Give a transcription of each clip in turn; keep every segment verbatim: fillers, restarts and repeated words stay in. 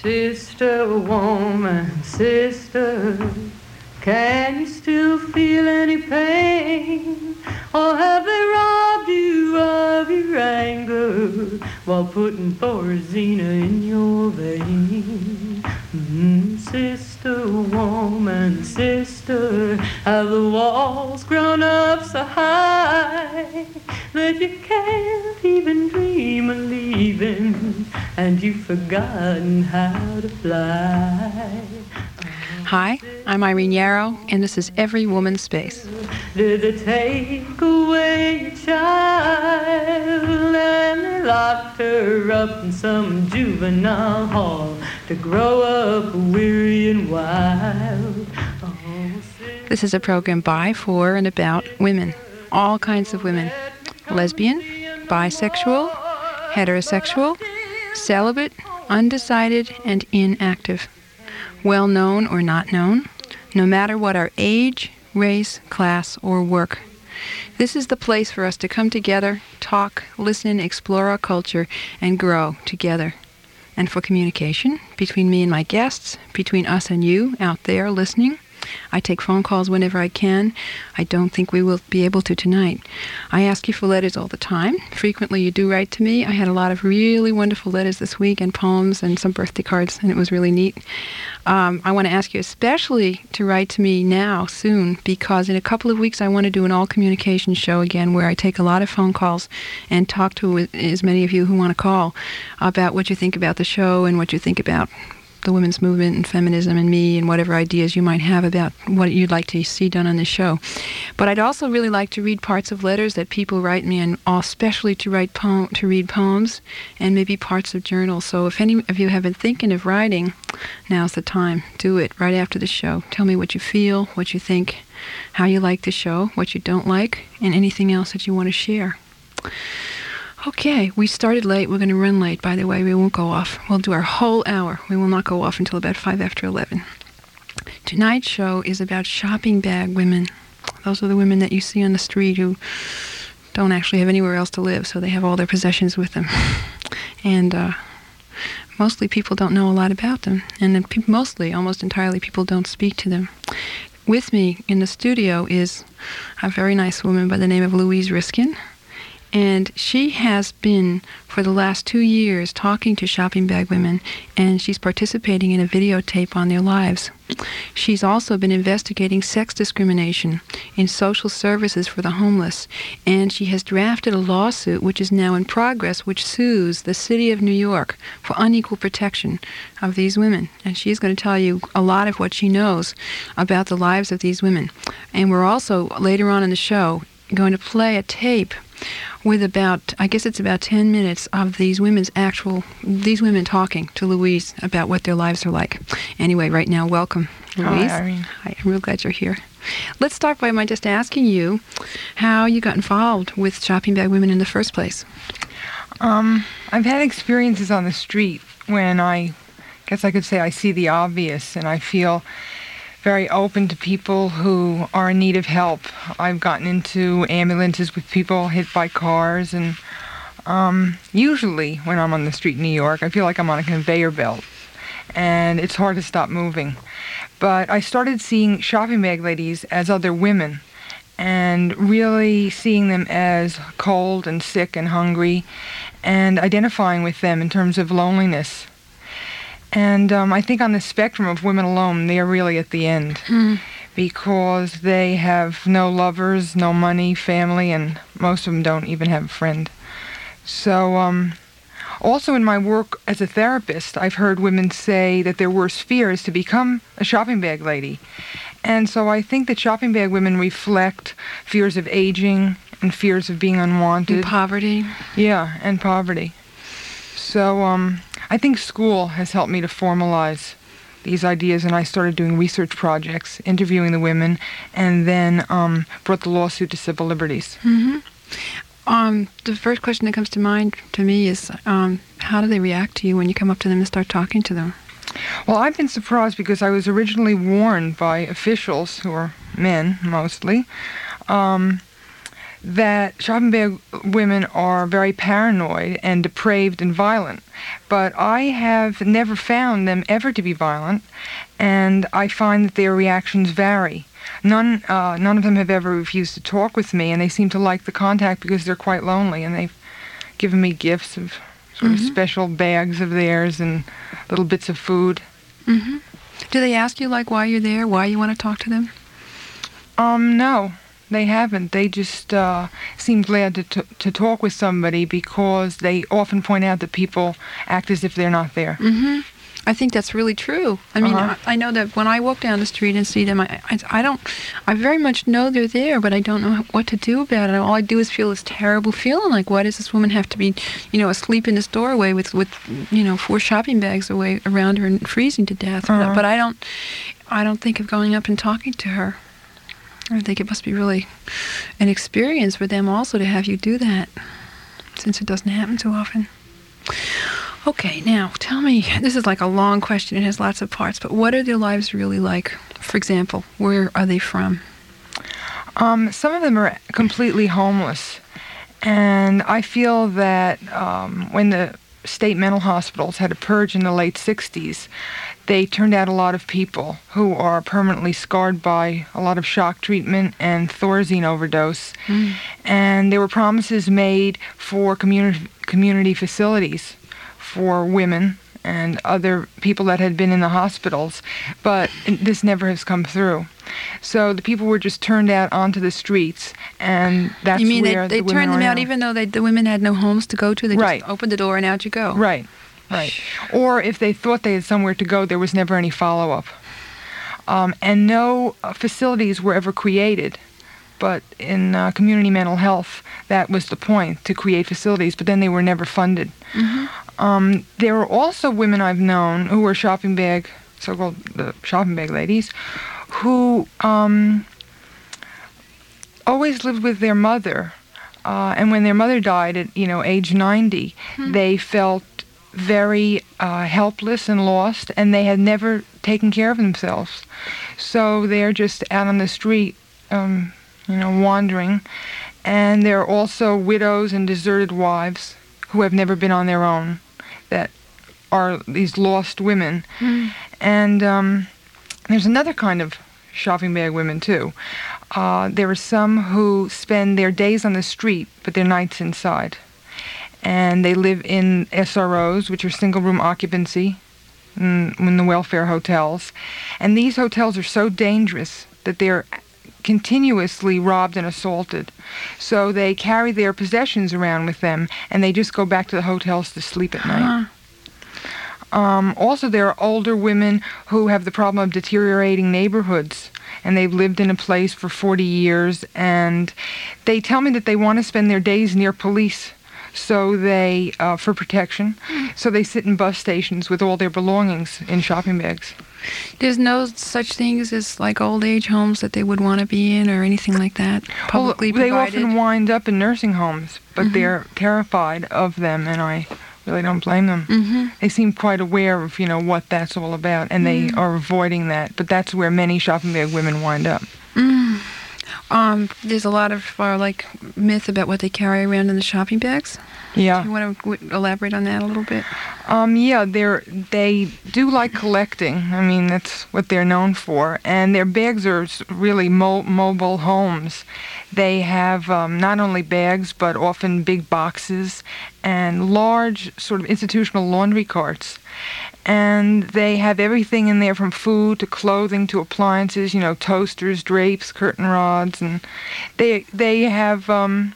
Sister, woman, sister, can you still feel any pain? Or have they robbed you of your anger while putting Thorazina in your vein? Mm, sister, woman, sister, have the walls grown up so high that you can't even dream of leaving, and you've forgotten how to fly? Hi, I'm Irene Yarrow, and this is Every Woman's Space. Did they take away your child and they locked her up in some juvenile hall to grow up weary and wild? Oh, this is a program by, for, and about women, all kinds of women. Lesbian, bisexual, heterosexual, celibate, undecided, and inactive. Well-known or not known, no matter what our age, race, class, or work. This is the place for us to come together, talk, listen, explore our culture, and grow together. And for communication between me and my guests, between us and you out there listening. I take phone calls whenever I can. I don't think we will be able to tonight. I ask you for letters all the time. Frequently you do write to me. I had a lot of really wonderful letters this week and poems and some birthday cards, and it was really neat. Um, I want to ask you especially to write to me now, soon, because in a couple of weeks I want to do an all-communication show again where I take a lot of phone calls and talk to as many of you who want to call about what you think about the show and what you think about the women's movement and feminism and me and whatever ideas you might have about what you'd like to see done on this show. But I'd also really like to read parts of letters that people write me, and especially to write poem, to read poems and maybe parts of journals. So if any of you have been thinking of writing, now's the time. Do it right after the show. Tell me what you feel, what you think, how you like the show, what you don't like, and anything else that you want to share. Okay, we started late. We're going to run late, by the way. We won't go off. We'll do our whole hour. We will not go off until about five after eleven. Tonight's show is about shopping bag women. Those are the women that you see on the street who don't actually have anywhere else to live, so they have all their possessions with them. And uh, mostly people don't know a lot about them. And then pe- mostly, almost entirely, people don't speak to them. With me in the studio is a very nice woman by the name of Louise Riskin. And she has been, for the last two years, talking to shopping bag women, and she's participating in a videotape on their lives. She's also been investigating sex discrimination in social services for the homeless, and she has drafted a lawsuit, which is now in progress, which sues the city of New York for unequal protection of these women. And she's going to tell you a lot of what she knows about the lives of these women. And we're also, later on in the show, going to play a tape with about, I guess it's about ten minutes of these women's actual, these women talking to Louise about what their lives are like. Anyway, right now, welcome, Louise. Hi, Irene. Hi, I'm real glad you're here. Let's start by my just asking you how you got involved with shopping bag women in the first place. Um, I've had experiences on the street when I guess I could say I see the obvious, and I feel very open to people who are in need of help. I've gotten into ambulances with people hit by cars, and um, usually when I'm on the street in New York, I feel like I'm on a conveyor belt, and it's hard to stop moving. But I started seeing shopping bag ladies as other women, and really seeing them as cold and sick and hungry, and identifying with them in terms of loneliness. And um, I think on the spectrum of women alone, they are really at the end, mm. because they have no lovers, no money, family, and most of them don't even have a friend. So um, also in my work as a therapist, I've heard women say that their worst fear is to become a shopping bag lady. And so I think that shopping bag women reflect fears of aging and fears of being unwanted. And poverty. Yeah, and poverty. So um, I think school has helped me to formalize these ideas, and I started doing research projects, interviewing the women, and then um, brought the lawsuit to Civil Liberties. Mm-hmm. Um, the first question that comes to mind to me is, um, how do they react to you when you come up to them and start talking to them? Well, I've been surprised because I was originally warned by officials, who are men mostly, um, that shopping bag women are very paranoid and depraved and violent. But I have never found them ever to be violent, and I find that their reactions vary. None, uh, none of them have ever refused to talk with me, and they seem to like the contact because they're quite lonely, and they've given me gifts of sort Mm-hmm. of special bags of theirs and little bits of food. Mm-hmm. Do they ask you, like, why you're there, why you want to talk to them? Um, no, they haven't. They just uh, seem glad to, t- to talk with somebody because they often point out that people act as if they're not there. Mm-hmm. I think that's really true. I mean, Uh-huh. I, I know that when I walk down the street and see them, I, I, I don't, I very much know they're there, but I don't know what to do about it. All I do is feel this terrible feeling, like, why does this woman have to be, you know, asleep in this doorway with, with, you know, four shopping bags away around her and freezing to death? Uh-huh. But, but I don't, I don't think of going up and talking to her. I think it must be really an experience for them also to have you do that, since it doesn't happen too often. Okay, now tell me, this is like a long question, it has lots of parts, but what are their lives really like? For example, where are they from? Um, some of them are completely homeless, and I feel that um, when the state mental hospitals had a purge in the late sixties, they turned out a lot of people who are permanently scarred by a lot of shock treatment and Thorazine overdose. Mm. And there were promises made for community community facilities for women and other people that had been in the hospitals, but this never has come through. So the people were just turned out onto the streets, and that's You mean where they, they the women turned them are out now. even though they, the women had no homes to go to? They Right. just opened the door and out you go? Right, right. Or if they thought they had somewhere to go, there was never any follow-up. Um, and no uh, facilities were ever created. But in uh, community mental health, that was the point, to create facilities, but then they were never funded. Mm-hmm. Um, there were also women I've known who were shopping bag, so-called the shopping bag ladies, who um, always lived with their mother. Uh, and when their mother died at, you know, age ninety, Hmm. they felt very uh, helpless and lost, and they had never taken care of themselves. So they're just out on the street, um, you know, wandering. And there are also widows and deserted wives who have never been on their own, that are these lost women. Mm. And um, there's another kind of shopping bag women, too. Uh, there are some who spend their days on the street, but their nights inside. And they live in S R Os, which are single-room occupancy, in, in the welfare hotels. And these hotels are so dangerous that they're continuously robbed and assaulted. So they carry their possessions around with them, and they just go back to the hotels to sleep at night. Huh. Um, also, there are older women who have the problem of deteriorating neighborhoods, and they've lived in a place for forty years, and they tell me that they want to spend their days near police, so they, uh, for protection, so they sit in bus stations with all their belongings in shopping bags. There's no such things as like old age homes that they would want to be in or anything like that, publicly well, they provided? often wind up in nursing homes, but Mhm. they're terrified of them, and I really don't blame them. Mm-hmm. They seem quite aware of, you know, what that's all about, and they Mm. are avoiding that. But that's where many shopping bag women wind up. Mm. Um, there's a lot of uh, like myth about what they carry around in the shopping bags. Yeah. You want to w- elaborate on that a little bit? Um, yeah, they're, they do like collecting. I mean, that's what they're known for. And their bags are s- really mo- mobile homes. They have um, not only bags, but often big boxes and large sort of institutional laundry carts. And they have everything in there, from food to clothing to appliances, you know, toasters, drapes, curtain rods. And they, they have... Um,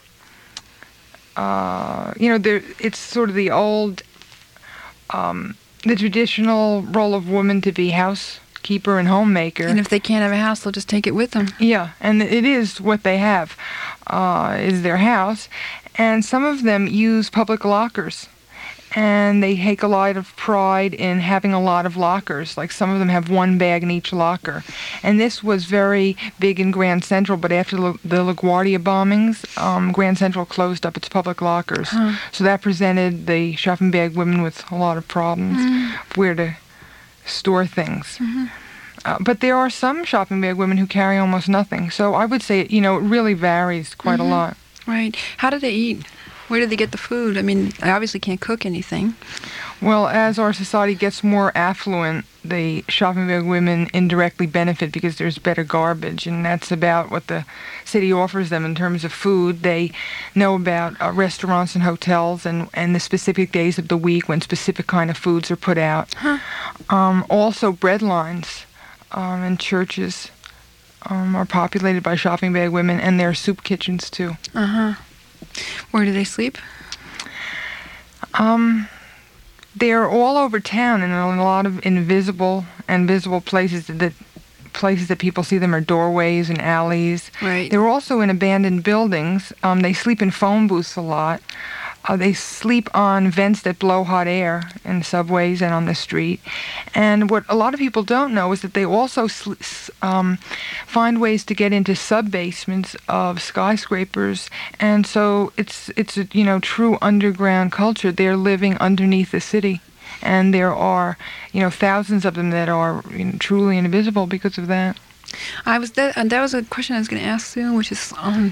Uh, you know, there, it's sort of the old, um, the traditional role of woman to be housekeeper and homemaker. And if they can't have a house, they'll just take it with them. Yeah, and it is what they have, uh, is their house. And some of them use public lockers. And they take a lot of pride in having a lot of lockers. Like some of them have one bag in each locker. And this was very big in Grand Central, but after the, the LaGuardia bombings, um, Grand Central closed up its public lockers. Huh. So that presented the shopping bag women with a lot of problems Mm. of where to store things. Mm-hmm. Uh, but there are some shopping bag women who carry almost nothing. So I would say, you know, it really varies quite Mhm. a lot. Right. How do they eat? Where do they get the food? I mean, I obviously can't cook anything. Well, as our society gets more affluent, the shopping bag women indirectly benefit because there's better garbage, and that's about what the city offers them in terms of food. They know about uh, restaurants and hotels and, and the specific days of the week when specific kind of foods are put out. Huh. Um, also, bread lines um, and churches um, are populated by shopping bag women, and there are soup kitchens, too. Uh-huh. Where do they sleep? Um... They're all over town, and in a lot of invisible and visible places. That places that people see them are doorways and alleys. Right. They're also in abandoned buildings. Um, they sleep in phone booths a lot. Uh, they sleep on vents that blow hot air in subways and on the street. And what a lot of people don't know is that they also sl- um, find ways to get into sub-basements of skyscrapers. And so it's, it's a, you know, true underground culture. They're living underneath the city. And there are, you know, thousands of them that are, you know, truly invisible because of that. I was that, and that was a question I was going to ask soon, which is... Um,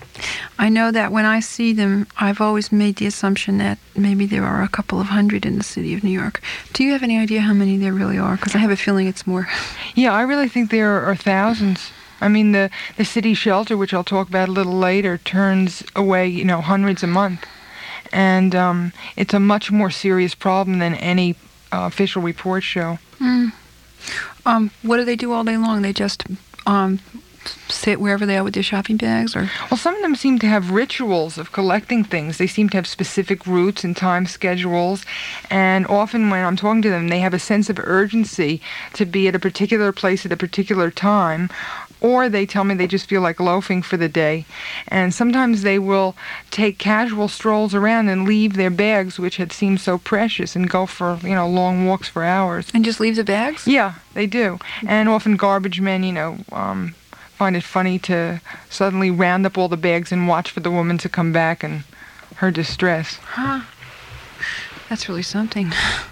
I know that when I see them, I've always made the assumption that maybe there are a couple of hundred in the city of New York. Do you have any idea how many there really are? Because I have a feeling it's more. Yeah, I really think there are thousands. I mean, the, the city shelter, which I'll talk about a little later, turns away, you know, hundreds a month. And um, it's a much more serious problem than any uh, official reports show. Mm. Um, what do they do all day long? They just... Um, sit wherever they are with their shopping bags, or? Well, some of them seem to have rituals of collecting things. They seem to have specific routes and time schedules, and often when I'm talking to them, they have a sense of urgency to be at a particular place at a particular time, or they tell me they just feel like loafing for the day. And sometimes they will take casual strolls around and leave their bags, which had seemed so precious, and go for, you know, long walks for hours. And just leave the bags? Yeah, they do. And often garbage men, you know, um, find it funny to suddenly round up all the bags and watch for the woman to come back and her distress. Huh. That's really something.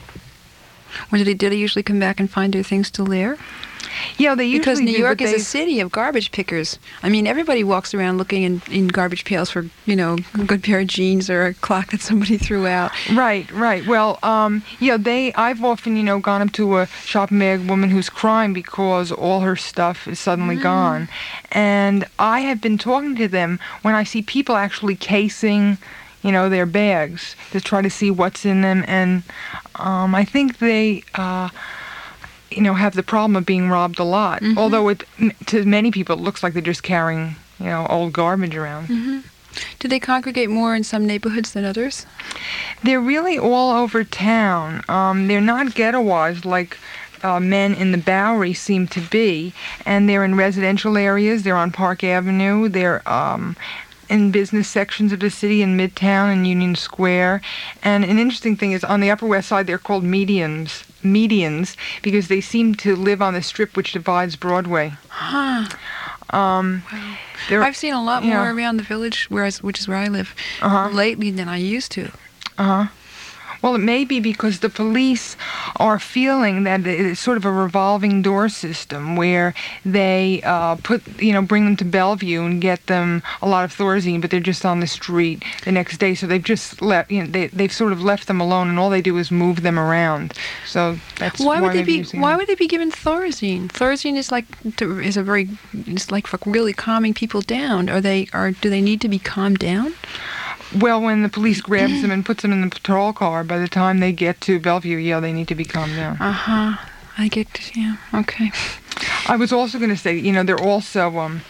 When did they, did they usually come back and find their things still there? Yeah, they usually Because New do, York but is they... a city of garbage pickers. I mean, everybody walks around looking in, in garbage pails for, you know, a good pair of jeans or a clock that somebody threw out. Right, right. Well, um, yeah, they. I've often, you know, gone up to a shopping bag woman who's crying because all her stuff is suddenly mm. gone, and I have been talking to them when I see people actually casing, you know, their bags to try to see what's in them, and um, I think they. Uh, you know, have the problem of being robbed a lot. Mm-hmm. Although it, to many people, it looks like they're just carrying, you know, old garbage around. Mm-hmm. Do they congregate more in some neighborhoods than others? They're really all over town. Um, they're not ghettoized like uh, men in the Bowery seem to be. And they're in residential areas. They're on Park Avenue. They're um, in business sections of the city in Midtown and Union Square. And an interesting thing is on the Upper West Side, they're called medians. medians because they seem to live on the strip which divides Broadway. Huh. Um, wow. I've seen a lot more yeah. around the village, where I, which is where I live, uh-huh. lately than I used to. Uh-huh. Well, it may be because the police are feeling that it's sort of a revolving door system where they uh, put, you know, bring them to Bellevue and get them a lot of Thorazine, but they're just on the street the next day. So they've just left, you know, they they've sort of left them alone, and all they do is move them around. So that's why, why would they be? Why them. would they be given Thorazine? Thorazine is like to, is a very it's like for really calming people down. Are they? Are do they need to be calmed down? Well, when the police grabs them and puts them in the patrol car, by the time they get to Bellevue, yeah, they need to be calmed down. Uh-huh. I get to, yeah, okay. I was also going to say, you know, they're also, um,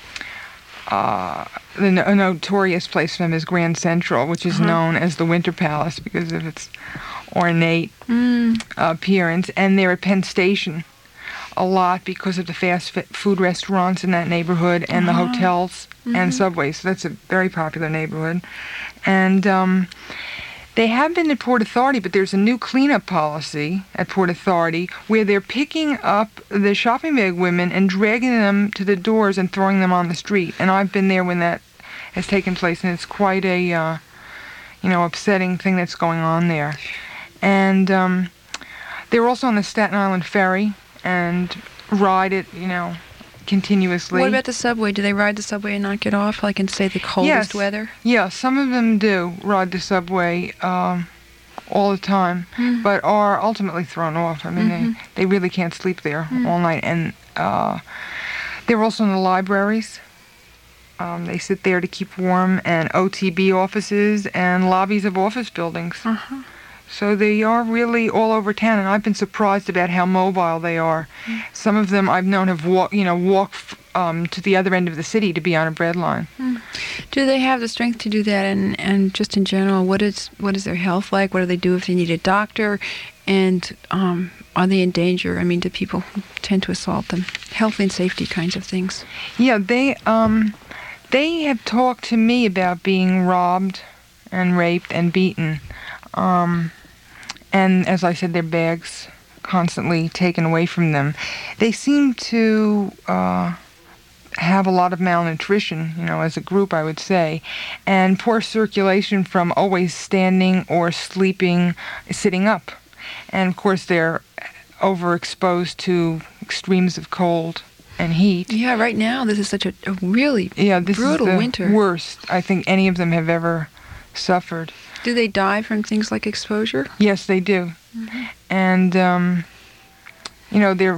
uh, the no- a notorious place for them is Grand Central, which is uh-huh. known as the Winter Palace because of its ornate mm. appearance. And they're at Penn Station a lot because of the fast food restaurants in that neighborhood and uh-huh. the hotels mm-hmm. and subways. So that's a very popular neighborhood. And um, they have been at Port Authority, but there's a new cleanup policy at Port Authority where they're picking up the shopping bag women and dragging them to the doors and throwing them on the street. And I've been there when that has taken place, and it's quite a, uh, you know, upsetting thing that's going on there. And um, they're also on the Staten Island Ferry and ride it, you know, continuously. What about the subway? Do they ride the subway and not get off, like in, say, the coldest Yes. weather? Yeah, some of them do ride the subway um, all the time, Mm. but are ultimately thrown off. I mean, Mhm. they, they really can't sleep there Mm. all night. And uh, they're also in the libraries. Um, they sit there to keep warm, and O T B offices and lobbies of office buildings. Uh-huh. So they are really all over town, and I've been surprised about how mobile they are. Mm. Some of them I've known have walk, you know, walked um, to the other end of the city to be on a bread line. Mm. Do they have the strength to do that? And, and just in general, what is what is their health like? What do they do if they need a doctor? And um, are they in danger? I mean, do people tend to assault them? Health and safety kinds of things. Yeah, they um, they have talked to me about being robbed and raped and beaten. Um, and as I said, their bags constantly taken away from them. They seem to uh, have a lot of malnutrition, you know, as a group, I would say, and poor circulation from always standing or sleeping, sitting up. And of course, they're overexposed to extremes of cold and heat. Yeah, right now this is such a, a really Yeah, this brutal is the winter. worst I think any of them have ever suffered. Do they die from things like exposure? Yes, they do. Mm-hmm. And, um, you know, they're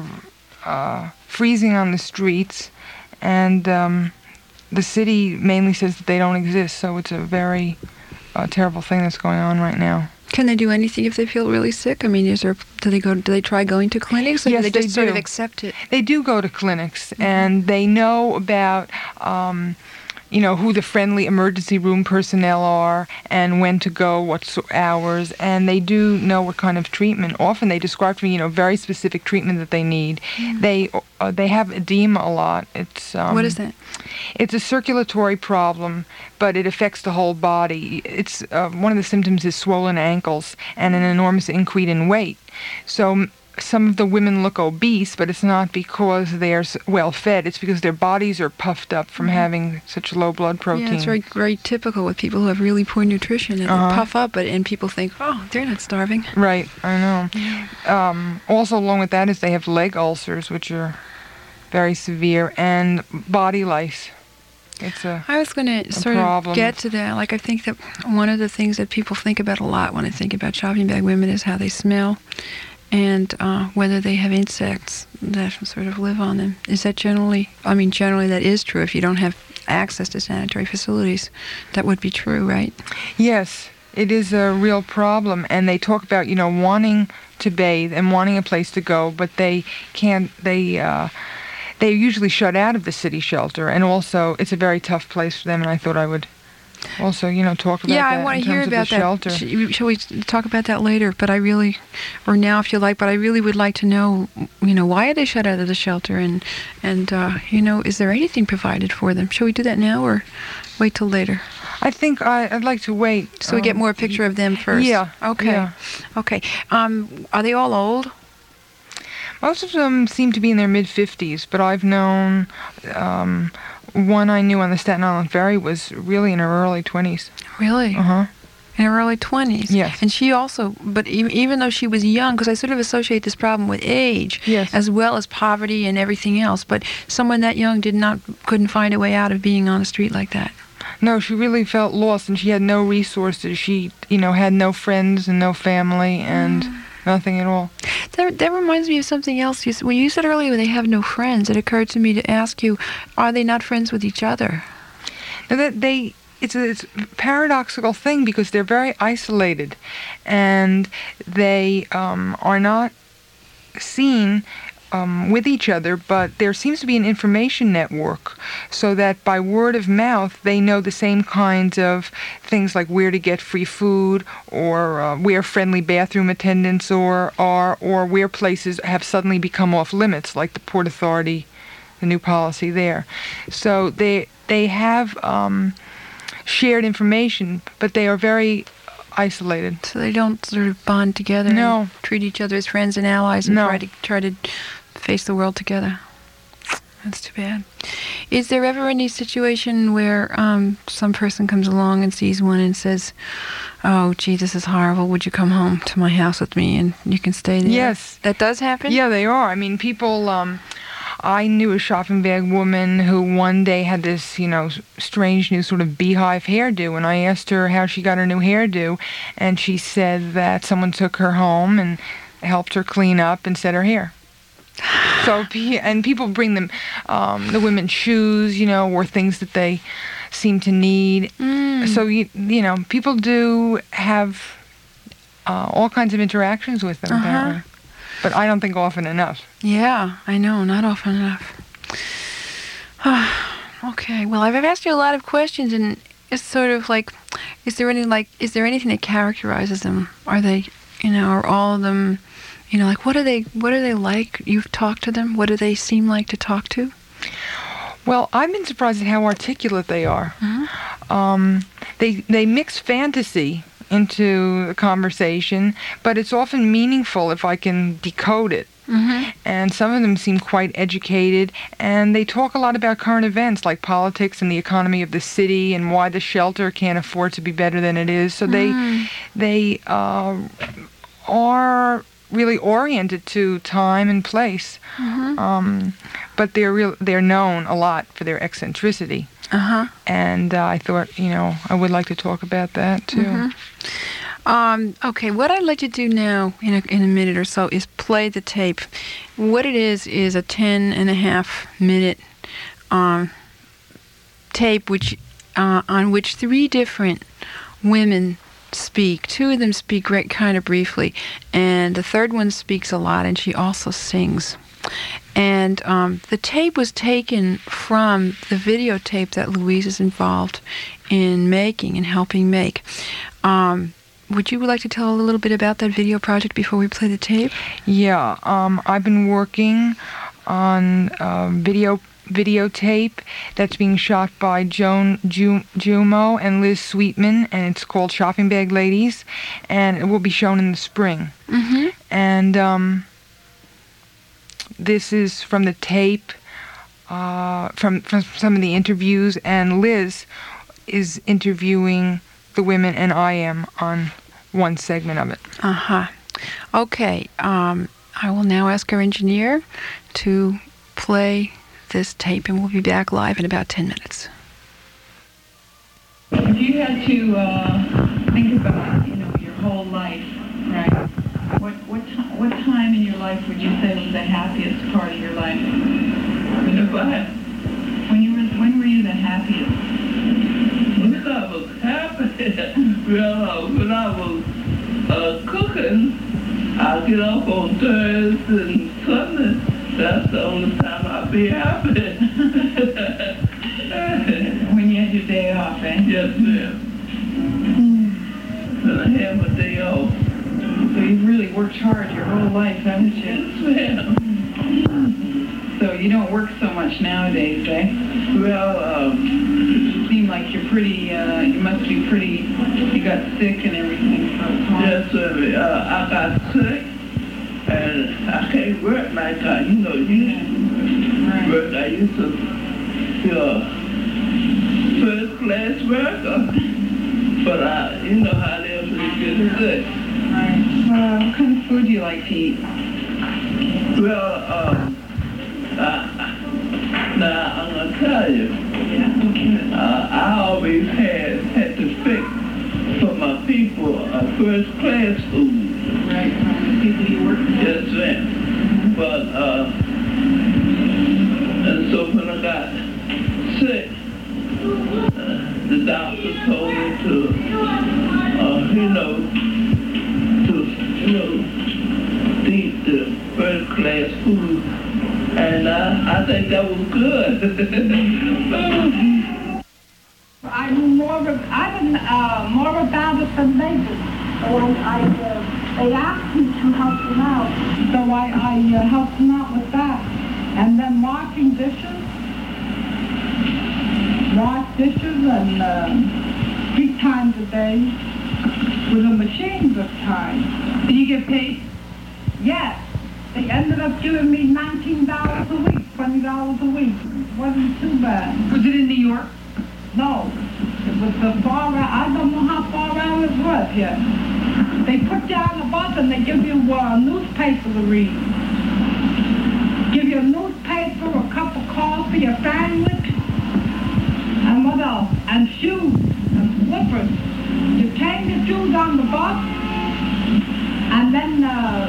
uh, freezing on the streets, and um, the city mainly says that they don't exist, so it's a very uh, terrible thing that's going on right now. Can they do anything if they feel really sick? I mean, is there? Do they go? Do they try going to clinics, or Yes, do they they just sort of do. accept it? They do go to clinics, Mm-hmm. and they know about, um, you know, who the friendly emergency room personnel are and when to go, what so- hours, and they do know what kind of treatment. Often they describe to me, you know, very specific treatment that they need. Mm. They uh, they have edema a lot. It's um, What is that? It's a circulatory problem, but it affects the whole body. It's uh, one of the symptoms is swollen ankles and an enormous increase in weight. So m- some of the women look obese, but it's not because they're s- well fed. It's because their bodies are puffed up from Mhm. having such low blood protein. Yeah, it's very very typical with people who have really poor nutrition and Uh-huh. they puff up, but and people think, oh, they're not starving. Right, I know. Um, also, along with that is they have leg ulcers, which are very severe, and body lice. It's a I was going to sort problem. of get to that. Like, I think that one of the things that people think about a lot when I think about shopping bag women is how they smell and uh, whether they have insects that sort of live on them. Is that generally, I mean, generally that is true. If you don't have access to sanitary facilities, that would be true, right? Yes, it is a real problem, and they talk about, you know, wanting to bathe and wanting a place to go, but they can't, they, uh, they're usually shut out of the city shelter, and also it's a very tough place for them, and I thought I would also, you know, talk about yeah, that I want in to hear terms of about the shelter. that. Sh- Shall we talk about that later? But I really, or now if you like, but I really would like to know, you know, why are they shut out of the shelter? And, and uh, you know, is there anything provided for them? Shall we do that now or wait till later? I think I, I'd like to wait. So we get um, more picture of them first. Yeah. Okay. yeah. Okay. Um, are they all old? Most of them seem to be in their mid-fifties, but I've known um, one I knew on the Staten Island Ferry was really in her early twenties. Really? Uh-huh. In her early twenties? Yes. And she also, but e- even though she was young, because I sort of associate this problem with age, Yes. as well as poverty and everything else, but someone that young did not, couldn't find a way out of being on a street like that. No, she really felt lost, and she had no resources. She, you know, had no friends and no family and Mm. nothing at all. That, that reminds me of something else. You, s- when you said earlier they have no friends, it occurred to me to ask you, are they not friends with each other? Now that they, it's a, it's a paradoxical thing because they're very isolated, and they um, are not seen um, with each other, but there seems to be an information network so that by word of mouth they know the same kinds of things like where to get free food or uh, where friendly bathroom attendants or are or where places have suddenly become off limits, like the Port Authority, the new policy there. So they they have um, shared information, but they are very isolated. So they don't sort of bond together No. and treat each other as friends and allies and No. try to try to face the world together. That's too bad. Is there ever any situation where um, some person comes along and sees one and says, oh, gee, this is horrible. Would you come home to my house with me and you can stay there? Yes. That does happen? Yeah, they are. I mean, people, um, I knew a shopping bag woman who one day had this, you know, strange new sort of beehive hairdo, and I asked her how she got her new hairdo, and she said that someone took her home and helped her clean up and set her hair. So, and people bring them, um, the women's shoes, you know, or things that they seem to need. Mm. So, you, you know, people do have uh, all kinds of interactions with them, Uh-huh. apparently. But I don't think often enough. Yeah, I know, not often enough. Okay, well, I've asked you a lot of questions, and it's sort of like, is there any like, is there anything that characterizes them? Are they, you know, are all of them, you know, like what are they, what are they like? You've talked to them. What do they seem like to talk to? Well, I've been surprised at how articulate they are. Mm-hmm. Um, they they mix fantasy into the conversation, but it's often meaningful if I can decode it. Mm-hmm. And some of them seem quite educated, and they talk a lot about current events like politics and the economy of the city and why the shelter can't afford to be better than it is. So they Mm. they uh, are really oriented to time and place, Mm-hmm. um, but they're real. They're known a lot for their eccentricity. Uh-huh. And uh, I thought, you know, I would like to talk about that too. Mm-hmm. Um, okay, what I'd like to do now in a, in a minute or so is play the tape. What it is is a ten and a half minute um, tape which uh, on which three different women speak. Two of them speak right, kind of briefly, and the third one speaks a lot, and she also sings. And um, the tape was taken from the videotape that Louise is involved in making and helping make. Um, would you like to tell a little bit about that video project before we play the tape? Yeah, um, I've been working on um, video videotape that's being shot by Joan Ju- Jumo and Liz Sweetman, and it's called Shopping Bag Ladies, and it will be shown in the spring. Mm-hmm. And um, this is from the tape, uh, from, from some of the interviews, and Liz is interviewing the women, and I am on one segment of it. Uh-huh. Okay, um, I will now ask our engineer to play this tape, and we'll be back live in about ten minutes. If you had to uh, think about, you know, your whole life, right? What what ti- what time in your life would you say was the happiest part of your life? When you were when you were when were you the happiest? When I was happy, well, when I was uh, cooking, I get up on Thursday and Sunday. That's the only time I'll be happy. When you had your day off, eh? Yes, ma'am. And I have my day off. So you've really worked hard your whole life, haven't you? Yes, ma'am. So you don't work so much nowadays, eh? Well, um, You seem like you're pretty, uh, you must be pretty, you got sick and everything, so it's hard. yes, sir. Uh, I got sick, and I can't work like I, you know, used to Right. work. I used to be a first class worker, but I, you know how they are pretty good sick. Right. Well, what kind of food do you like to eat? Well, um, I, now I'm gonna tell you, Yeah, okay. uh, I always had had to fix for my people a first class food. Right, from the people you work with. Yes, ma'am. But uh, and so when I got sick, uh, the doctor told me to, uh, you know, to you know, eat the first class food. And uh, I think that was good. I knew more of, I didn't, uh, more about it than they did. So I, uh, they asked me to help them out. So I, I uh, helped them out with that. And then washing dishes. Wash dishes and uh, three times a day with a machine this time. Do you get paid? Yes. They ended up giving me nineteen dollars a week, twenty dollars a week. Wasn't too bad. Was it in New York? No, it was the far out, I don't know how far out it was yet. They put you on the bus and they give you a newspaper to read. Give you a newspaper for your sandwich, and what else? And shoes and slippers. You take the shoes on the bus, and then uh,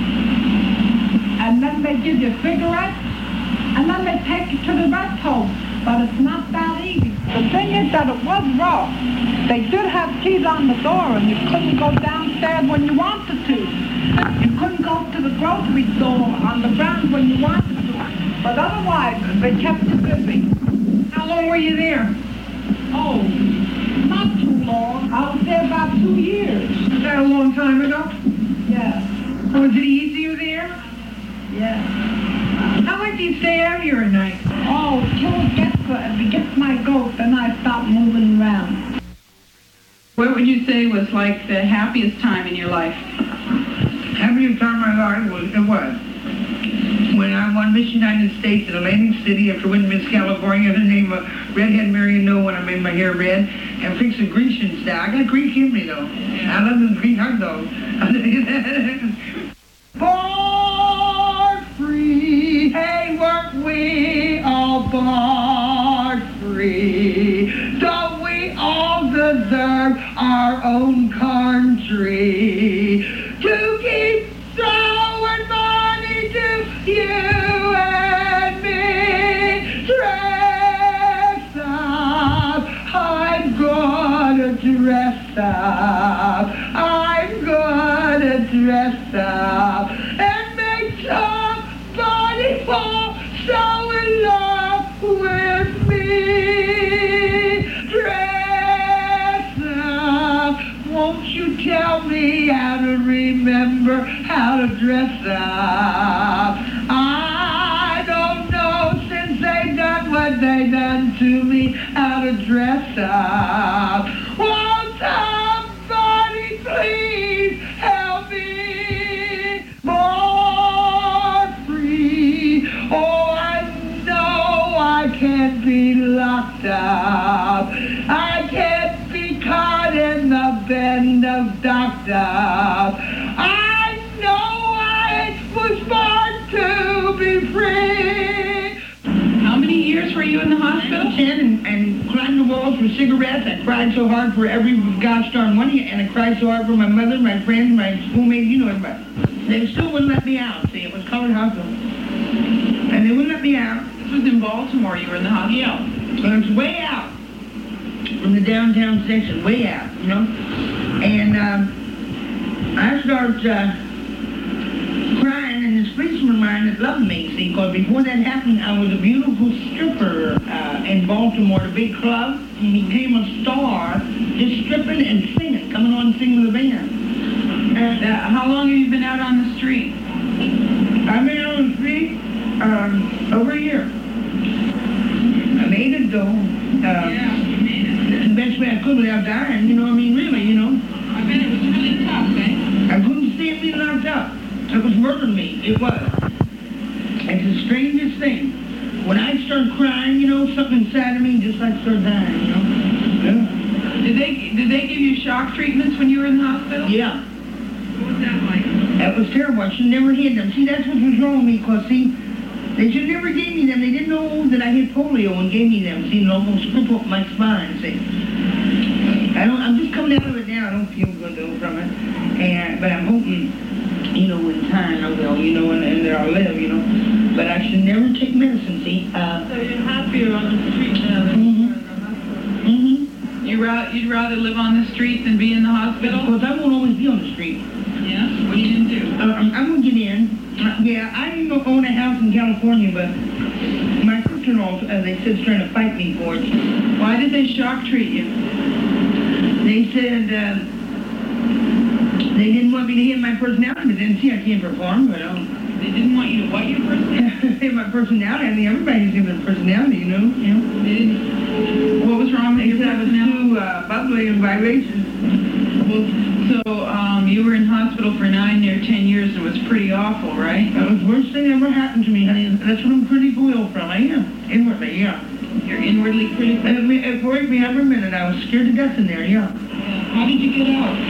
and then they give you cigarettes, and then they take you to the rest home. But it's not that easy. The thing is that it was rough. They did have keys on the door, and you couldn't go downstairs when you wanted to. You couldn't go to the grocery store on the ground when you wanted to. But otherwise, they kept you busy. How long were you there? Oh, not too long. I was there about two years. Was that a long time ago? Yeah. Was it easier there? Yeah. How late do you stay out here at night? Oh, till it gets, uh, it gets my goat, then I stop moving around. What would you say was like the happiest time in your life? Happiest time of my life was, it was when I won Miss United States in Atlantic City after winning Miss California under the name of Redhead Marion No when I made my hair red and fixed a Grecian style. I got a Greek in me though. Yeah. I love them Greek hot dogs. Born free, hey, weren't we all born free? Don't we all deserve our own country to keep throwing money to you and me? Dress up, I'm gonna dress up, I'm gonna dress up and make somebody fall so in love with me. Dress up, won't you tell me how to remember how to dress up? I don't know since they done what they done to me how to dress up. Won't somebody please help me? Born free, oh I know I can't be locked up. I can't be caught in the bend of doctor. I know I was born to be free. How many years were you in the hospital? Ten and, and climbed the walls for cigarettes. I cried so hard for every gosh darn one of you, and I cried so hard for my mother, my friends, my schoolmates, you know everybody. They still wouldn't let me out. See, it was colored hospital. And they wouldn't let me out. This was in Baltimore. You were in the hospital. Yeah. And it's way out from the downtown section, way out, you know. And um, I start uh, crying, and this policeman of mine that loved me, see, because before that happened, I was a beautiful stripper uh, in Baltimore, a big club, and became a star, just stripping and singing, coming on and singing with a band. And, uh, how long have you been out on the street? I've been out on the street um, over a year. I made it though. Uh, Yeah, you made it. The best way I could without dying, you know what I mean, really, you know. I bet it was really tough, eh? I couldn't stand being locked up. It was murdering me. It was. It's the strangest thing. When I start crying, you know, something inside of me just like start dying, you know. Yeah. Did they did they give you shock treatments when you were in the hospital? Yeah. What was that like? That was terrible. I should never had them. See, that's what was wrong with me, because, see, they should never gave me them. They didn't know that I had polio and gave me them. See, it almost screw up my spine, see. I don't, I'm just coming out of it now. I don't feel good, though, from it. And, but I'm hoping, you know, in time I will, you know, and, and that I'll live, you know. But I should never take medicine, see. Uh, So you're happier on the street now than you were in the hospital? mm-hmm. You ra- you'd rather live on the street than be in the hospital? Because I won't always be on the street. Yeah? What are you going to do? Uh, I'm, I'm going to get in. Uh, yeah, I didn't own a house in California, but my sister-in-law, uh, they said, is trying to fight me for it. Why did they shock treat you? They said uh, they didn't want me to hit my personality, but then see, I can't perform, but um, They didn't want you to what your personality? hit my personality. I mean, everybody's got their personality, you know. You know? They didn't. What was wrong with They your said I was personality? too uh, bubbly and vivacious. Well, so um, you were in hospital for nine or ten years, and it was pretty awful, right? That was the worst thing that ever happened to me, honey. That's what I'm critical ill from. I am. Inwardly, yeah. You're inwardly critical. And it, it worried me every minute. I was scared to death in there, yeah. How did you get out?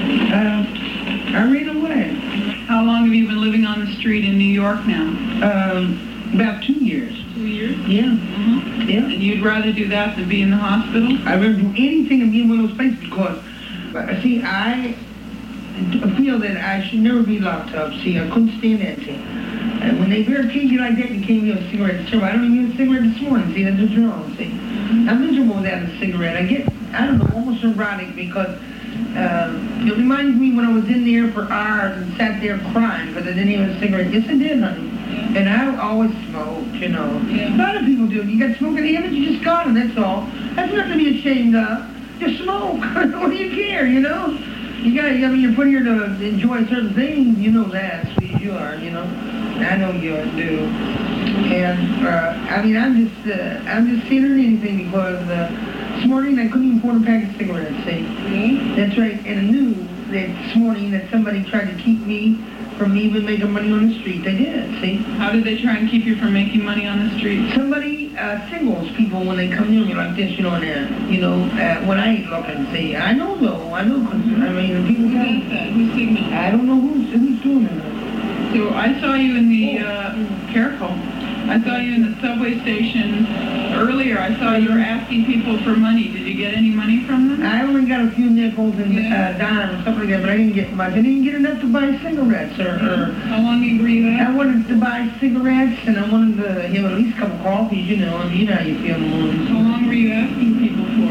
Uh, I ran away. How long have you been living on the street in New York now? Um, about two years. Two years? Yeah. Uh-huh. Yeah. And you'd rather do that than be in the hospital? I'd rather do anything and be in one of those places because, uh, see, I feel that I should never be locked up. See, I couldn't stand that thing. And when they barricade you like that, you can't get a cigarette. It's terrible. I don't even get a cigarette this morning. See, that's what's wrong. See, I'm miserable without a cigarette. I get, I don't know, almost neurotic because um, it reminds me when I was in there for hours and sat there crying because I didn't have a cigarette. Yes, I did, honey. Yeah. And I always smoked, you know. Yeah. A lot of people do. You got smoking habits, you just got them, that's all. That's nothing to be ashamed of. Just smoke. What do you care, you know? You got, I mean, you're put here to enjoy certain things. You know that, sweet as you are, you know. I know you do. And, uh, I mean, I'm just, uh, I'm just considering anything because uh, this morning I couldn't even afford a pack of cigarettes, see? Mm-hmm. That's right. And I knew that this morning that somebody tried to keep me from even making money on the street. They did, see? How did they try and keep you from making money on the street? Somebody uh, singles people when they come near me like this, you know, and uh, you know, uh, when I ain't looking, see? I know though, I know, cause, I mean, people Who say, does that? Who's signal? I don't know who's, who's doing it. So I saw you in the, uh, careful. I saw you in the subway station earlier. I saw you were asking people for money. Did you get any money from them? I only got a few nickels and Yeah. uh, dimes, stuff like that, but I didn't get much. I didn't get enough to buy cigarettes or, or How long were you I there? wanted to buy cigarettes and I wanted to, you know, at least a couple coffees, you know, I mean, you know how you feel in the morning. How long were you asking people for?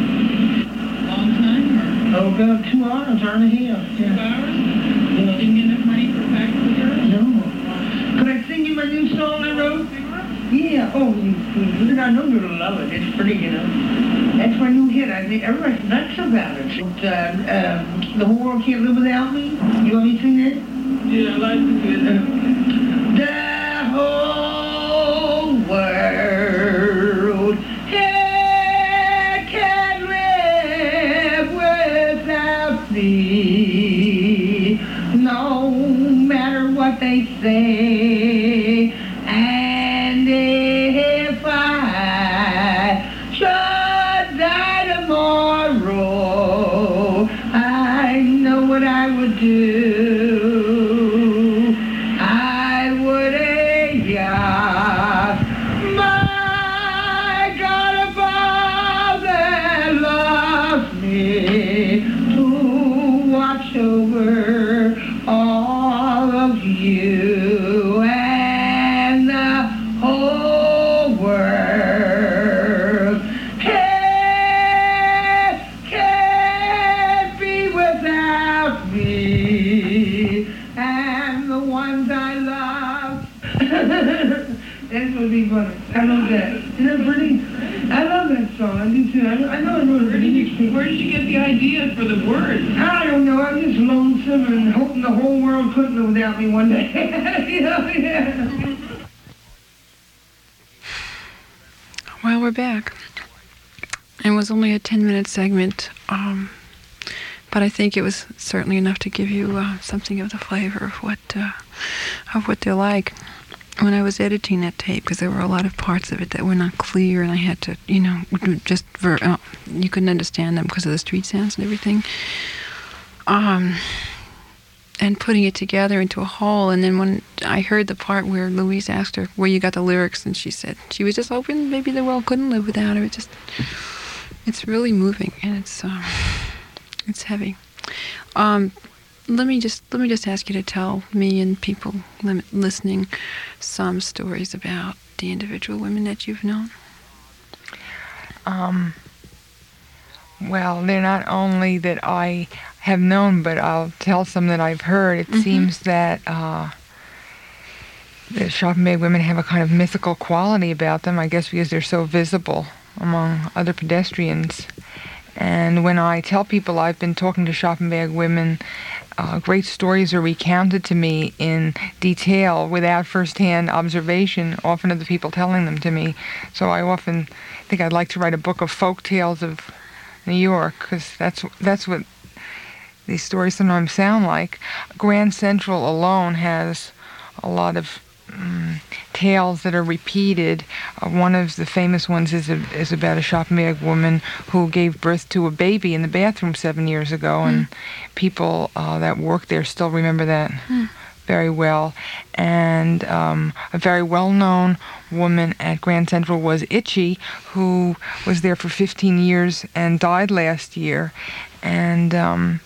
Long time or Oh, about two hours, hour and a half. two Yeah. hours? Yeah. Didn't get enough money for a pack of cigarettes? No. Could I sing you my new song I wrote? Yeah. Oh, you, you, I know you're gonna love it. It's pretty, you know. That's my new hit. I mean, everybody's nuts about it. It's, uh, um, the whole world can't live without me. You want me to sing that? Yeah, I like to do that. The whole world it can live without me, no matter what they say. And if I should die tomorrow, I know what I would do. I would ask my God above that loves me to watch over all of you and the whole world. Can't, can't be without me and the ones I love. That's what be funny. I love that. Isn't that pretty? I love that song. I do too. I know I, know I wrote it. Where did you, where did you get the idea for the words? I don't know. I'm just lonesome and hoping the whole world couldn't live without me one day. You know, yeah. Well, we're back. It was only a ten-minute segment, um, but I think it was certainly enough to give you uh, something of the flavor of what uh, of what they're like. When I was editing that tape, because there were a lot of parts of it that were not clear, and I had to, you know, just ver- uh, you couldn't understand them because of the street sounds and everything. Um, and putting it together into a whole, and then when I heard the part where Louise asked her where you got the lyrics, and she said she was just hoping maybe the world couldn't live without her. It just, it's really moving, and it's, um, it's heavy. Um, let me just let me just ask you to tell me and people lim- listening some stories about the individual women that you've known. Um, well, they're not only that I have known, but I'll tell some that I've heard. It Mm-hmm. seems that uh, the Champagne women have a kind of mythical quality about them, I guess because they're so visible among other pedestrians. And when I tell people I've been talking to Champagne women, uh, great stories are recounted to me in detail without first-hand observation, often of the people telling them to me. So I often think I'd like to write a book of folk tales of New York, because that's that's what these stories sometimes sound like. Grand Central alone has a lot of um, tales that are repeated. Uh, one of the famous ones is a, is about a Champagne woman who gave birth to a baby in the bathroom seven years ago, mm. and people uh, that work there still remember that Mm. very well. And um, a very well-known woman at Grand Central was Itchy, who was there for fifteen years and died last year. And um,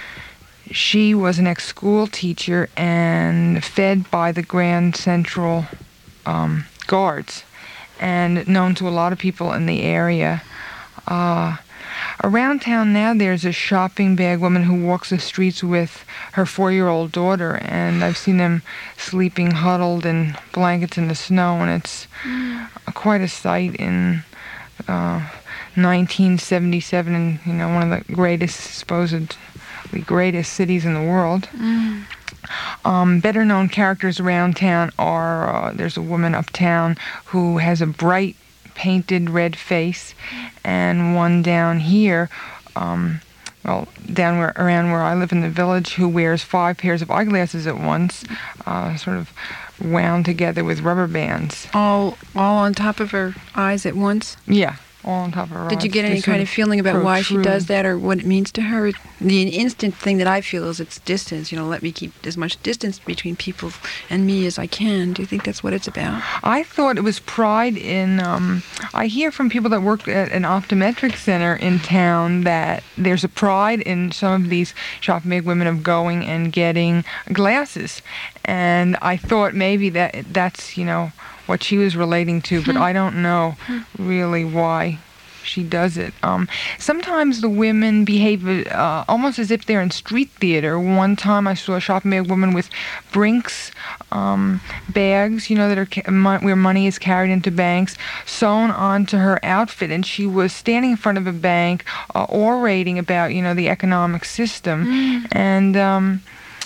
she was an ex-school teacher and fed by the Grand Central um, guards, and known to a lot of people in the area. Uh, around town now, there's a shopping bag woman who walks the streets with her four-year-old daughter, and I've seen them sleeping huddled in blankets in the snow, and it's mm. quite a sight in uh, nineteen seventy-seven, in, you know, one of the greatest, supposedly greatest cities in the world. Mm. Um, better known characters around town are, uh, there's a woman uptown who has a bright painted red face, and one down here, um, well, down where, around where I live in the village, who wears five pairs of eyeglasses at once, uh, sort of wound together with rubber bands. All, all on top of her eyes at once? Yeah. All on top of her eyes. Did you get any kind of feeling about why she does that, or what it means to her? The instant thing that I feel is it's distance. You know, let me keep as much distance between people and me as I can. Do you think that's what it's about? I thought it was pride in... Um, I hear from people that work at an optometric center in town that there's a pride in some of these shopping bag women of going and getting glasses. And I thought maybe that that's, you know, what she was relating to, but I don't know really why she does it. Um, sometimes the women behave uh, almost as if they're in street theater. One time I saw a shopping bag woman with Brinks um, bags, you know, that are ca- mo- where money is carried into banks, sewn onto her outfit, and she was standing in front of a bank uh, orating about, you know, the economic system. Mm. And um,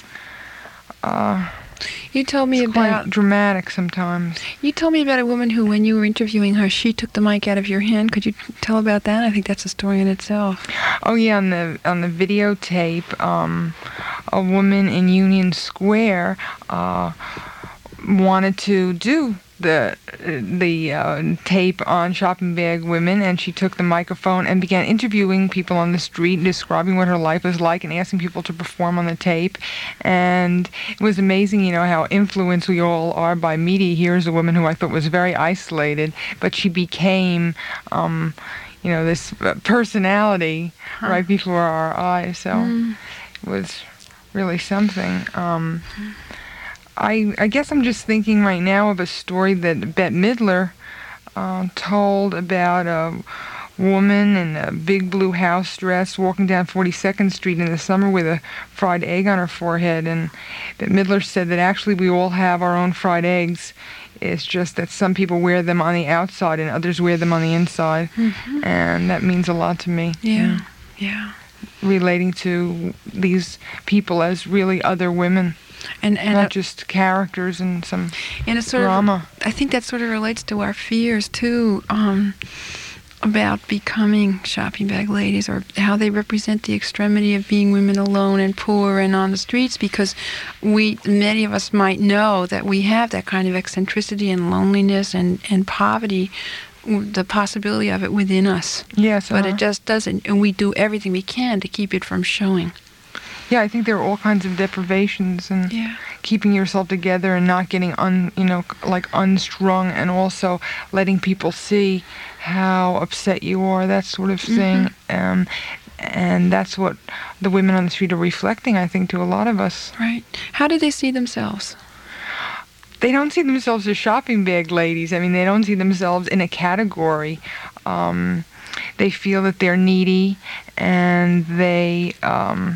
uh, You told me it's about quite dramatic sometimes. You told me about a woman who, when you were interviewing her, she took the mic out of your hand. Could you tell about that? I think that's a story in itself. Oh yeah, on the on the videotape, um, a woman in Union Square uh, wanted to do the the uh, tape on shopping bag women, and she took the microphone and began interviewing people on the street, describing what her life was like and asking people to perform on the tape. And it was amazing, you know, how influenced we all are by media. Here's a woman who I thought was very isolated, but she became um, you know, this personality huh. right before our eyes. So mm. it was really something. Um, I, I guess I'm just thinking right now of a story that Bette Midler uh, told about a woman in a big blue house dress walking down forty-second Street in the summer with a fried egg on her forehead. And Bette Midler said that actually we all have our own fried eggs. It's just that some people wear them on the outside and others wear them on the inside. Mm-hmm. And that means a lot to me. Yeah, yeah. Relating to these people as really other women. And, and not a, just characters and some and it's sort drama. Of, I think that sort of relates to our fears too, um, about becoming shopping bag ladies, or how they represent the extremity of being women alone and poor and on the streets. Because we, many of us, might know that we have that kind of eccentricity and loneliness and and poverty, the possibility of it within us. Yes, but uh-huh. it just doesn't, and we do everything we can to keep it from showing. Yeah, I think there are all kinds of deprivations, and yeah. keeping yourself together and not getting un, you know, like unstrung, and also letting people see how upset you are, that sort of thing. Mm-hmm. Um, and that's what the women on the street are reflecting, I think, to a lot of us. Right. How do they see themselves? They don't see themselves as shopping bag ladies. I mean, they don't see themselves in a category. Um, they feel that they're needy, and they... Um,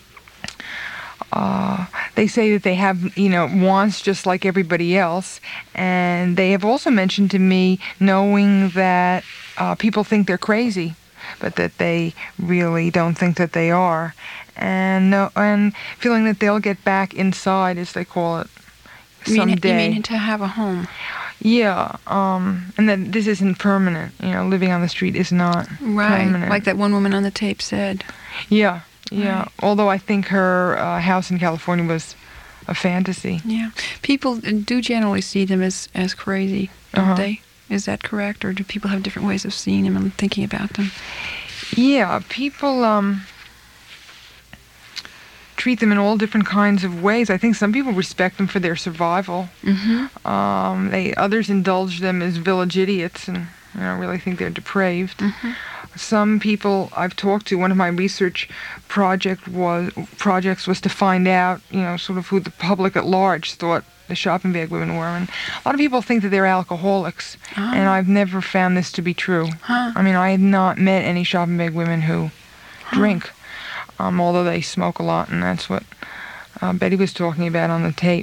Uh, they say that they have, you know, wants just like everybody else. And they have also mentioned to me knowing that uh, people think they're crazy, but that they really don't think that they are. And no, and feeling that they'll get back inside, as they call it, you mean, someday. You mean to have a home? Yeah, um, and that this isn't permanent. You know, living on the street is not right, permanent. Like that one woman on the tape said. Yeah. Yeah, right. Although I think her uh, house in California was a fantasy. Yeah. People do generally see them as, as crazy, don't uh-huh. they? Is that correct? Or do people have different ways of seeing them and thinking about them? Yeah, people um, treat treat them in all different kinds of ways. I think some people respect them for their survival. Mm-hmm. Um, they others indulge them as village idiots and you know really think they're depraved. Mm-hmm. Some people I've talked to, one of my research project was projects was to find out, you know, sort of who the public at large thought the shopping bag women were. And a lot of people think that they're alcoholics, Oh. and I've never found this to be true. Huh. I mean, I have not met any shopping bag women who drink, um, although they smoke a lot, and that's what uh, Betty was talking about on the tape.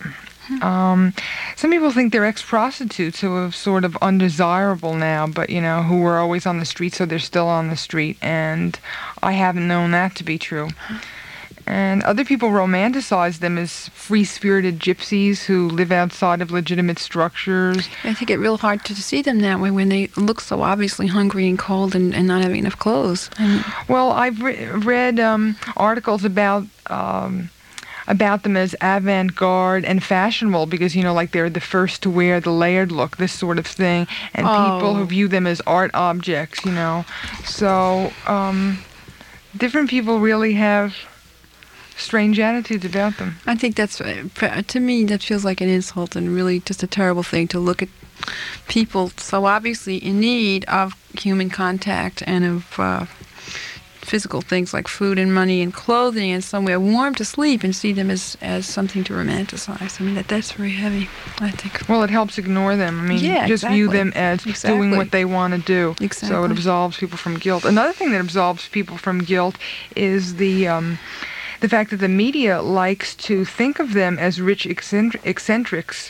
Um, some people think they're ex-prostitutes who are sort of undesirable now, but, you know, who were always on the street, so they're still on the street, and I haven't known that to be true. And other people romanticize them as free-spirited gypsies who live outside of legitimate structures. I think it's real hard to see them that way when they look so obviously hungry and cold and, and not having enough clothes. And Well, I've re- read um, articles about... Um, about them as avant-garde and fashionable because, you know, like they're the first to wear the layered look, this sort of thing, and Oh. people who view them as art objects, you know. So, um, different people really have strange attitudes about them. I think that's, uh, to me, that feels like an insult and really just a terrible thing to look at people so obviously in need of human contact and of uh, physical things like food and money and clothing and somewhere warm to sleep and see them as, as something to romanticize. I mean, that that's very heavy, I think. Well, it helps ignore them. I mean, Yeah, just view exactly. them as Exactly. doing what they want to do. So Exactly. it absolves people from guilt. Another thing that absolves people from guilt is the um, the fact that the media likes to think of them as rich eccentric- eccentrics,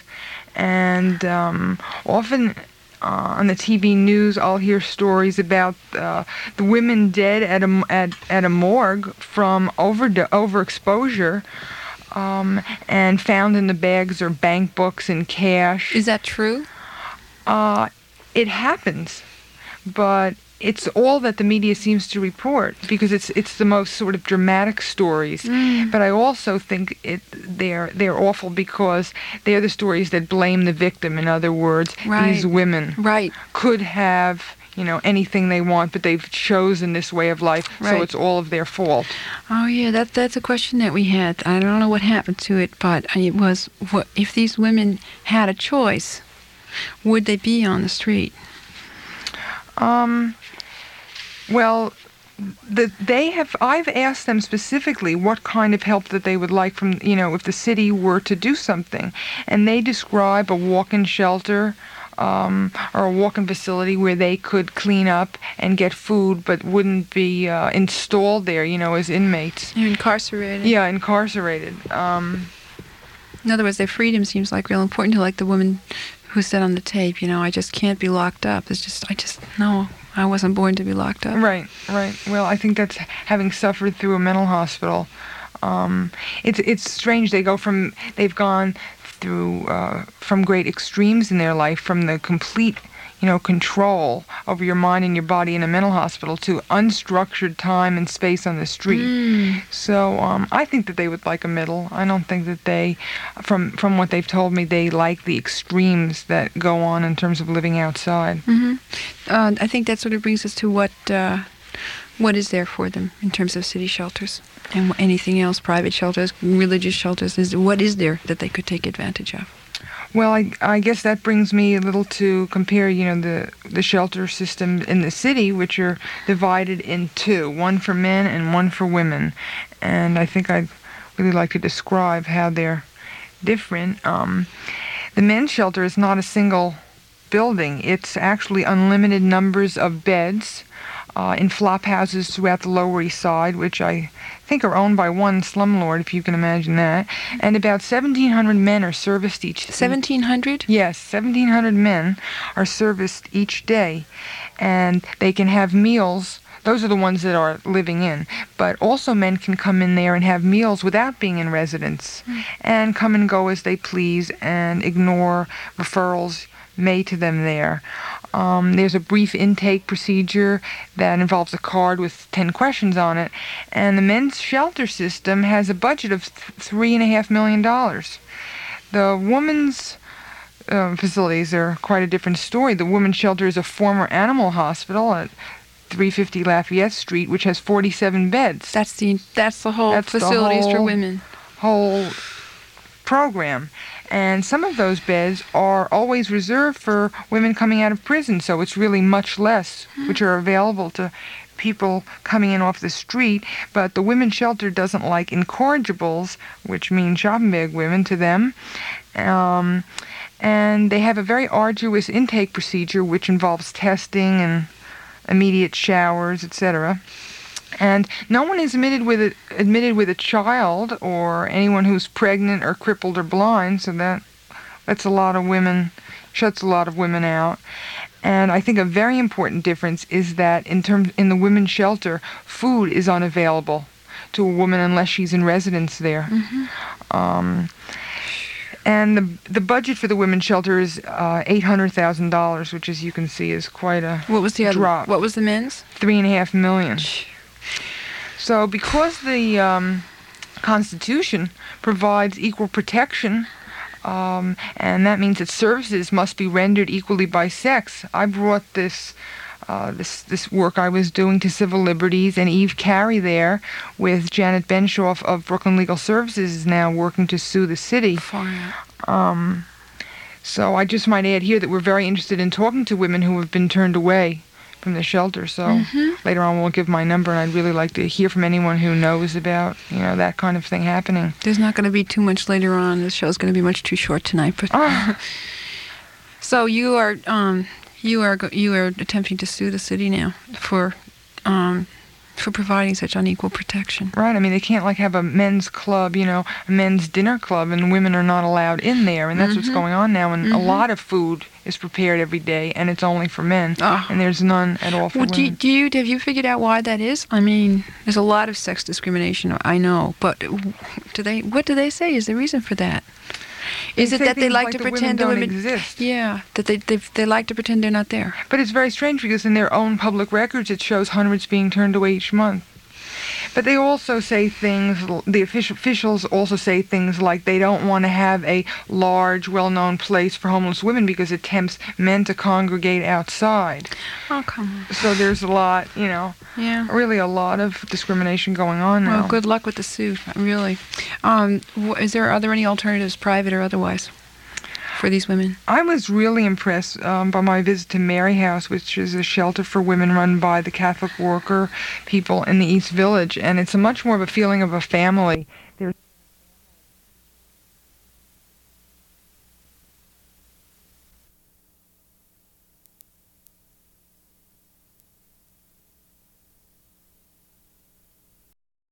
and um, often. Uh, on the T V news, I'll hear stories about uh, the women dead at a at, at a morgue from over overexposure, um, and found in the bags are bank books and cash. Is that true? Uh, it happens, but it's all that the media seems to report because it's it's the most sort of dramatic stories. Mm. But I also think it they're they're awful because they're the stories that blame the victim. In other words, Right. these women Right. could have, you know, anything they want, but they've chosen this way of life, so Right. it's all of their fault. Oh yeah, that that's a question that we had. I don't know what happened to it, but it was what if these women had a choice, would they be on the street? Um, well, the, they have. I've asked them specifically what kind of help that they would like from, you know, if the city were to do something, and they describe a walk-in shelter. Um, or a walk-in facility where they could clean up and get food, but wouldn't be uh, installed there, you know, as inmates. They're incarcerated. Yeah, incarcerated. Um, In other words, their freedom seems like real important to, like the woman who said on the tape, you know, I just can't be locked up. It's just, I just, no, I wasn't born to be locked up. Right, right. Well, I think that's having suffered through a mental hospital. Um, it's it's strange. They go from they've gone through uh, from great extremes in their life, from the complete, you know, control over your mind and your body in a mental hospital to unstructured time and space on the street. Mm. So um, I think that they would like a middle. I don't think that they, from from what they've told me, they like the extremes that go on in terms of living outside. Mm-hmm. Uh, I think that sort of brings us to what uh, what is there for them in terms of city shelters and wh- anything else, private shelters, religious shelters. Is what is there that they could take advantage of? Well, I, I guess that brings me a little to compare, you know, the, the shelter system in the city, which are divided in two, one for men and one for women. And I think I'd really like to describe how they're different. Um, the men's shelter is not a single building. It's actually unlimited numbers of beds uh, in flop houses throughout the Lower East Side, which I think are owned by one slumlord, if you can imagine that. And about seventeen hundred men are serviced each... seventeen hundred? Yes, seventeen hundred men are serviced each day, and they can have meals. Those are the ones that are living in. But also men can come in there and have meals without being in residence, mm. and come and go as they please and ignore referrals made to them there. Um, there's a brief intake procedure that involves a card with ten questions on it, and the men's shelter system has a budget of th- three and a half million dollars. The women's uh, facilities are quite a different story. The women's shelter is a former animal hospital. It three fifty Lafayette Street, which has forty-seven beds. That's the that's the whole That's the facilities for whole- women. Whole program. And some of those beds are always reserved for women coming out of prison, so it's really much less, which are available to people coming in off the street. But the women's shelter doesn't like incorrigibles, which means shopping bag women to them. Um, and they have a very arduous intake procedure, which involves testing and immediate showers, et cetera. And no one is admitted with a, admitted with a child or anyone who's pregnant or crippled or blind, so that that's a lot of women, shuts a lot of women out. And I think a very important difference is that in terms in the women's shelter, food is unavailable to a woman unless she's in residence there. Mm-hmm. Um, and the the budget for the women's shelter is uh, eight hundred thousand dollars, which, as you can see, is quite a What was the other? drop. What was the men's? Three and a half million. So because the um, Constitution provides equal protection, um, and that means that services must be rendered equally by sex, I brought this uh, this this work I was doing to Civil Liberties, and Eve Carey there with Janet Benshoff of Brooklyn Legal Services is now working to sue the city. Far out. Um, so I just might add here that we're very interested in talking to women who have been turned away from the shelter. So Mm-hmm. later on we'll give my number, and I'd really like to hear from anyone who knows about, you know, that kind of thing happening. There's not going to be too much later on. This show's going to be much too short tonight. But Ah. so you are um, you are go- you are attempting to sue the city now for um, for providing such unequal protection. Right. I mean, they can't like have a men's club, you know, a men's dinner club, and women are not allowed in there, and that's what's Mhm. going on now. And a Mhm. lot of food is prepared every day, and it's only for men, Ah. and there's none at all for Well, do you, women. do you have you figured out why that is? I mean, there's a lot of sex discrimination, I know, but do they? What do they say is the reason for that? Is They it say that they things like, like to the women pretend the don't women exist. Yeah, that they they they like to pretend they're not there. But it's very strange because in their own public records it shows hundreds being turned away each month. But they also say things, the official, officials also say things like they don't want to have a large, well-known place for homeless women because it tempts men to congregate outside. Oh, come on. So there's a lot, you know, Yeah. really a lot of discrimination going on now. Well, good luck with the suit, really. Um, wh- is there are there any alternatives, private or otherwise, for these women? I was really impressed um, by my visit to Mary House, which is a shelter for women run by the Catholic worker people in the East Village, and it's a much more of a feeling of a family